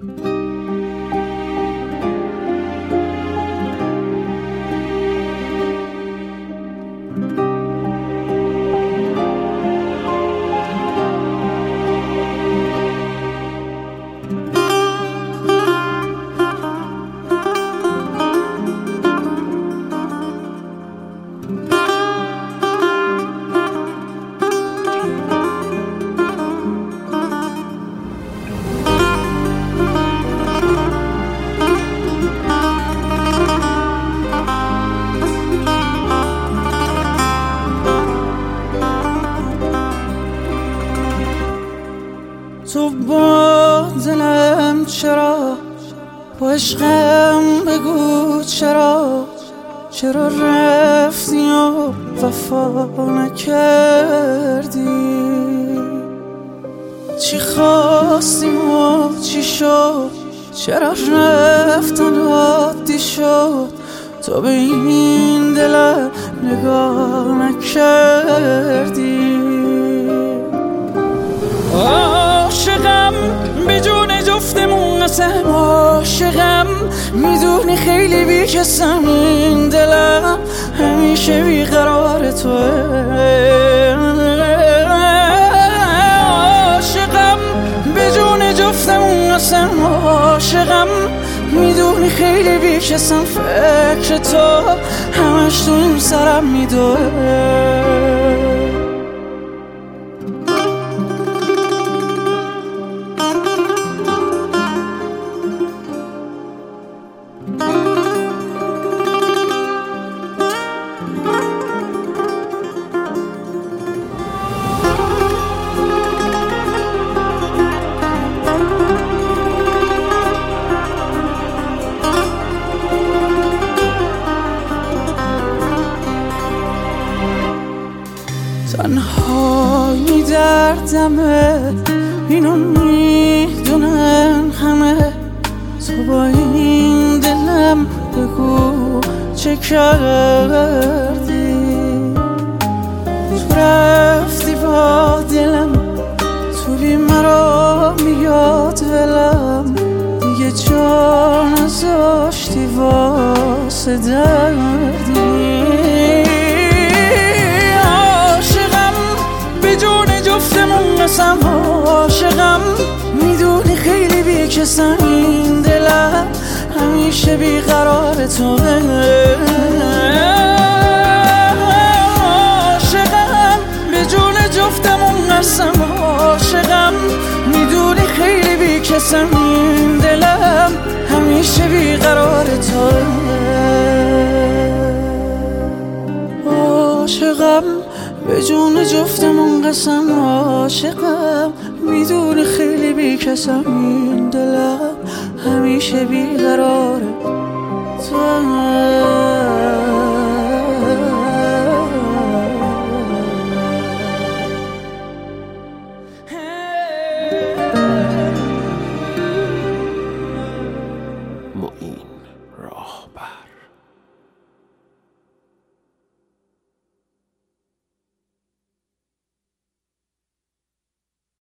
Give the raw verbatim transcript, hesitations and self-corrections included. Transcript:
تو با دلم چرا، با عشقم بگو چرا، چرا رفتی و وفا نکردی؟ چی خواستیم و چی شد، چرا رفتن عادی شد؟ تو به این دلم نگاه نکردی. عاشقم به جون جفتمون قسم، عاشقم میدونی خیلی بیکسم، این دلم همیشه بیقرار توه. عاشقم به جون جفتمون قسم، عاشقم میدونی خیلی بیکسم، فکر تو همش تو این سرم میدوه. تنهایی دردمه، اینو میدونن همه، تو با این دلم بگو چه کردی؟ تو رفتی با دلم، تو بی مرا میاد ولم، دیگه جا نذاشتی واسه دردی. قسم عاشقم میدونی خیلی بیکسم، این دلم همیشه بیقرار توه. عاشقم به جون جفتمون قسم، عاشقم میدونی خیلی بیکسم، این دلم همیشه بیقرار توه. عاشقم به جون جفتمون قسم، عاشقم میدونی خیلی بیکسم، این دلم همیشه بیقراره تو.